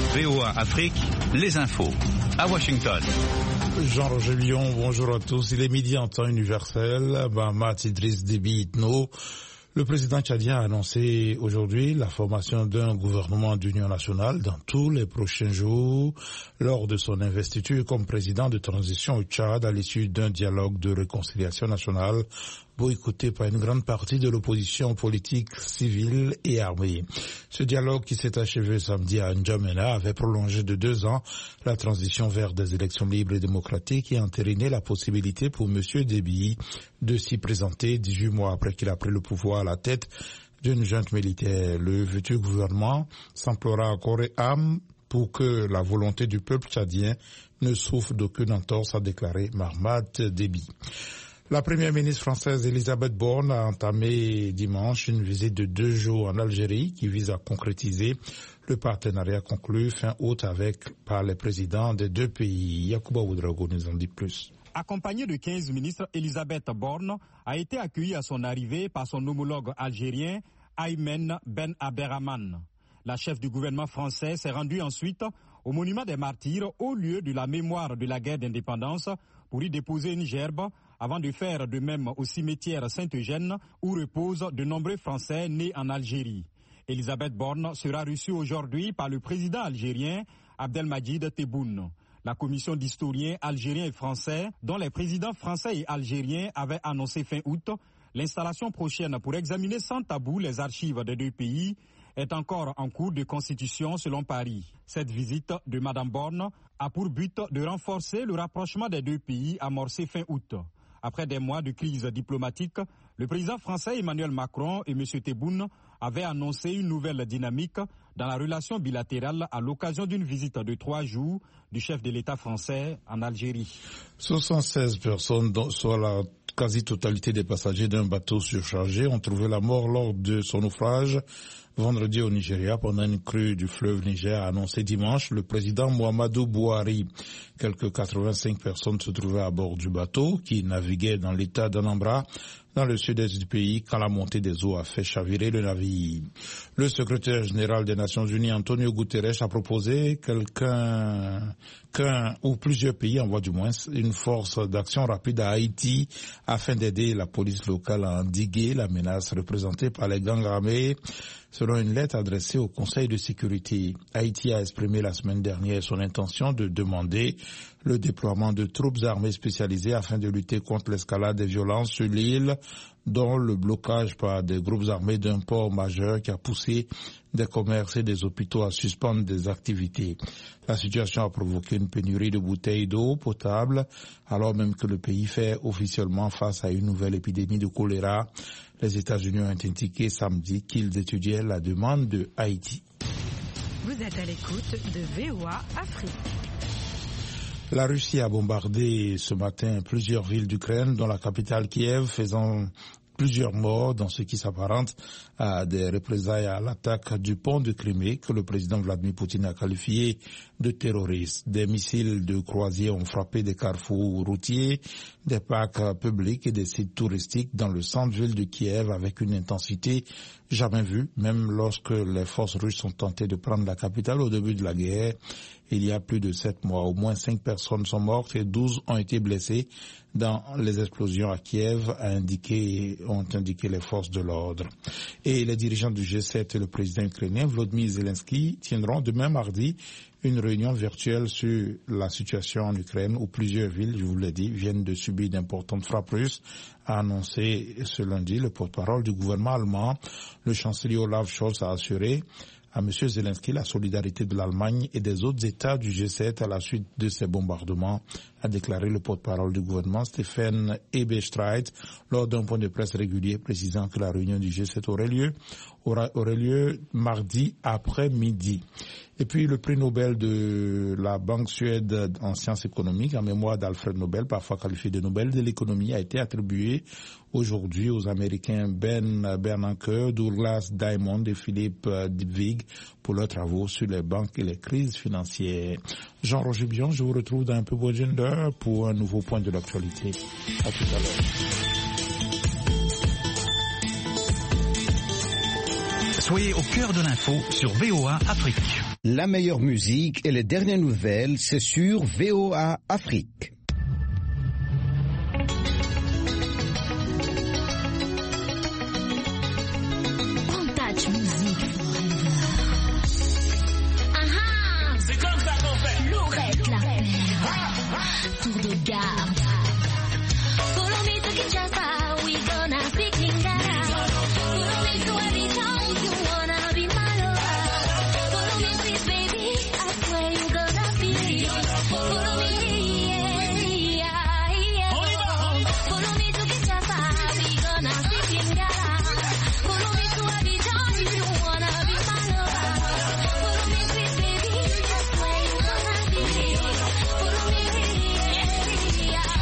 VOA Afrique, les infos. À Washington. Jean-Roger Lyon, bonjour à tous. Il est midi en temps universel. Mahamat Idriss Déby Itno, le président tchadien a annoncé aujourd'hui la formation d'un gouvernement d'union nationale dans tous les prochains jours lors de son investiture comme président de transition au Tchad à l'issue d'un dialogue de réconciliation nationale boycotté par une grande partie de l'opposition politique, civile et armée. Ce dialogue qui s'est achevé samedi à N'Djamena avait prolongé de 2 ans la transition vers des élections libres et démocratiques et entériné la possibilité pour M. Déby de s'y présenter 18 mois après qu'il a pris le pouvoir à la tête d'une junte militaire. Le futur gouvernement s'emploiera corps et âme pour que la volonté du peuple tchadien ne souffre d'aucune entorse, a déclaré Mahamat Déby. La première ministre française Elisabeth Borne a entamé dimanche une visite de 2 jours en Algérie qui vise à concrétiser le partenariat conclu fin août par les présidents des 2 pays. Yacouba Ouedraogo nous en dit plus. Accompagnée de 15 ministres, Elisabeth Borne a été accueillie à son arrivée par son homologue algérien Aymen Ben Abderrahmane. La chef du gouvernement français s'est rendue ensuite au monument des martyrs, au lieu de la mémoire de la guerre d'indépendance, pour y déposer une gerbe, avant de faire de même au cimetière Saint-Eugène, où reposent de nombreux Français nés en Algérie. Elisabeth Borne sera reçue aujourd'hui par le président algérien Abdelmadjid Tebboune. La commission d'historiens algériens et français, dont les présidents français et algériens avaient annoncé fin août l'installation prochaine pour examiner sans tabou les archives des 2 pays, est encore en cours de constitution selon Paris. Cette visite de Mme Borne a pour but de renforcer le rapprochement des 2 pays amorcé fin août. Après des mois de crise diplomatique, le président français Emmanuel Macron et M. Tebboune avaient annoncé une nouvelle dynamique dans la relation bilatérale à l'occasion d'une visite de 3 jours du chef de l'État français en Algérie. 76 personnes, soit la quasi-totalité des passagers d'un bateau surchargé, ont trouvé la mort lors de son naufrage vendredi au Nigeria pendant une crue du fleuve Niger, a annoncé dimanche le président Muhammadu Buhari. Quelques 85 personnes se trouvaient à bord du bateau qui naviguait dans l'état d'Anambra, dans le sud-est du pays, quand la montée des eaux a fait chavirer le navire. Le secrétaire général des Nations Unies, Antonio Guterres, a proposé qu'un ou plusieurs pays envoient du moins une force d'action rapide à Haïti afin d'aider la police locale à endiguer la menace représentée par les gangs armés. Selon une lettre adressée au Conseil de sécurité, Haïti a exprimé la semaine dernière son intention de demander le déploiement de troupes armées spécialisées afin de lutter contre l'escalade des violences sur l'île, dont le blocage par des groupes armés d'un port majeur qui a poussé des commerces et des hôpitaux à suspendre des activités. La situation a provoqué une pénurie de bouteilles d'eau potable, alors même que le pays fait officiellement face à une nouvelle épidémie de choléra. Les États-Unis ont indiqué samedi qu'ils étudiaient la demande de Haïti. Vous êtes à l'écoute de VOA Afrique. La Russie a bombardé ce matin plusieurs villes d'Ukraine, dont la capitale Kiev, faisant plusieurs morts dans ce qui s'apparente à des représailles à l'attaque du pont de Crimée que le président Vladimir Poutine a qualifié de terroriste. Des missiles de croisier ont frappé des carrefours routiers, des parcs publics et des sites touristiques dans le centre-ville de Kiev avec une intensité jamais vue, même lorsque les forces russes ont tenté de prendre la capitale au début de la guerre. Il y a plus de 7 mois, au moins 5 personnes sont mortes et 12 ont été blessées dans les explosions à Kiev, ont indiqué les forces de l'ordre. Et les dirigeants du G7 et le président ukrainien Volodymyr Zelensky tiendront demain mardi une réunion virtuelle sur la situation en Ukraine où plusieurs villes, je vous l'ai dit, viennent de subir d'importantes frappes russes, a annoncé ce lundi le porte-parole du gouvernement allemand. Le chancelier Olaf Scholz a assuré à M. Zelensky la solidarité de l'Allemagne et des autres États du G7 à la suite de ces bombardements, a déclaré le porte-parole du gouvernement Stephen Eberstreit lors d'un point de presse régulier précisant que la réunion du G7 aurait lieu mardi après-midi. Et puis le prix Nobel de la Banque Suède en sciences économiques, en mémoire d'Alfred Nobel, parfois qualifié de Nobel de l'économie, a été attribué aujourd'hui aux Américains Ben Bernanke, Douglas Diamond et Philippe Dybvig pour leurs travaux sur les banques et les crises financières. Jean-Roger Bion, je vous retrouve dans un peu moins d'une heure pour un nouveau point de l'actualité. À tout à l'heure. Soyez au cœur de l'info sur VOA Afrique. La meilleure musique et les dernières nouvelles, c'est sur VOA Afrique. Contact music forever. C'est comme ça qu'on fait. Laurette la paire. Tour de garde. Follow me to Kinshasa, we gonna speak Lingala. Follow me to Abidjan if you wanna be my lover. Follow me sweet baby, I swear you gonna feel it. Follow me, yeah, yeah. Follow me to Kinshasa, we gonna speak Lingala. Follow me to Abidjan if you wanna be my lover. Follow me sweet baby, I swear you gonna feel it. Follow me, yeah, yeah.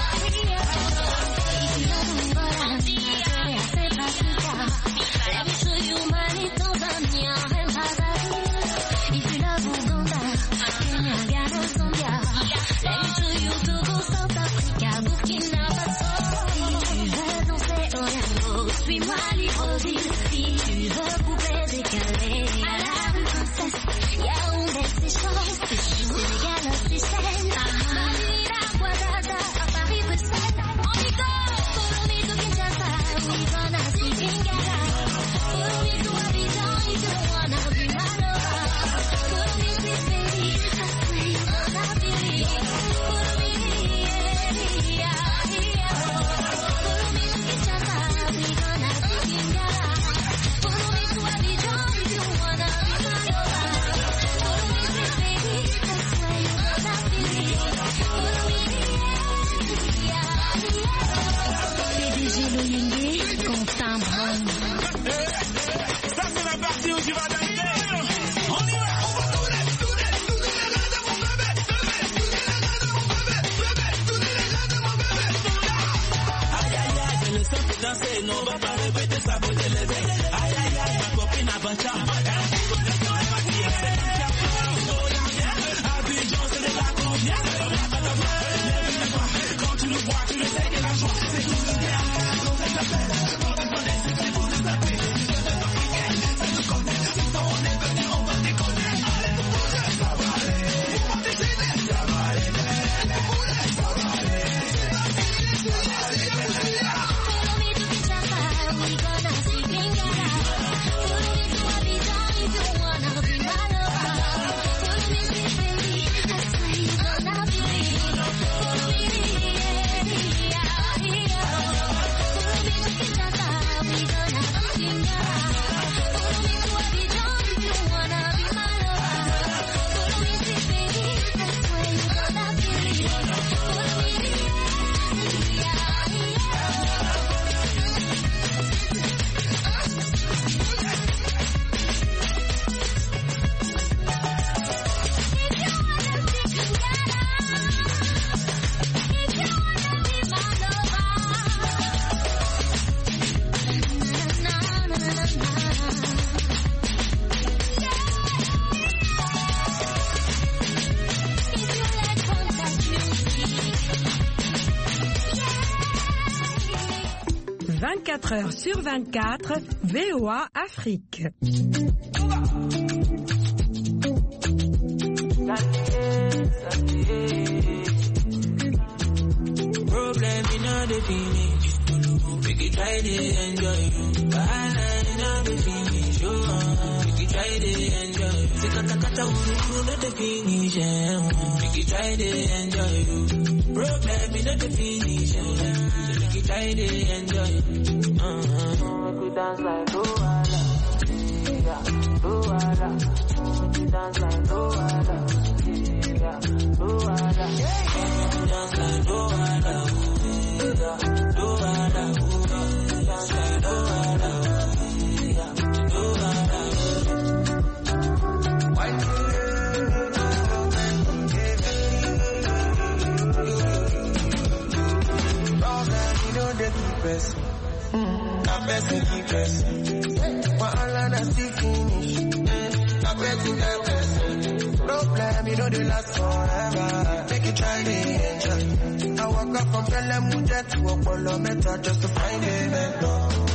Let me show you money, Tanzania, and Brazzaville. If you love Uganda, Kenya, Ghana, Zambia. Let me show you Togo, South Africa, Burkina Faso. Si tu veux danser au Yango, suis-moi Libreville. Si tu veux poupée décalée, à la rue Princesse, Yaoundé, c'est chaud, Sénégal, c'est Seine, Manila, Ouattara, à Paris, Bruxelles. On y go! Follow me to Kinshasa, we gonna speak Lingala. Follow me to Abidjan if you wanna be my lover. Follow me sweet baby, I swear you gonna feel it. Follow me, yeah, yeah. Follow me to Kinshasa, we gonna speak Lingala. Follow me to Abidjan if you wanna be my lover. Follow me sweet baby, I swear you gonna feel it. Follow me, yeah, yeah. PDG Loyenge, Quentin Brown. Ça c'est la partie où tu vas danser. On y va, on va tourner les gars de mon bébé. Aïe aïe aïe, je le sens plus danser. Non, on va pas répéter ça, faut te lever. Aïe aïe aïe, ma copine a 20 ans. Abidjan, c'est de la confiance. Quand tu le vois, tu le sais que la joie, c'est tout le bien. Follow me to Kinshasa, we gonna speak Lingala. Follow me to Abidjan if you wanna be my lover. Follow me sweet baby, I swear you gonna feel it. Follow me, yeah, yeah. Follow me to Kinshasa, we gonna speak Lingala. Follow me to Abidjan if you wanna be my lover. Follow me sweet baby, I swear you gonna feel it. Follow me, yeah, yeah. « 24 heures sur 24, VOA Afrique. Problem in all the finish. We can try to enjoy you. Bahana in all the finish. We can try to enjoy you. Sikata kata uru not the finish. We can try to enjoy you. Problem in all the finish. We can try to enjoy you. We dance like Luala. Luala. We dance like Luala. Luala. We dance like Luala. Problem, you know they last forever. Make you try to enjoy. I walk up from Pelham Mujet to Apollo Meta just to find a mentor.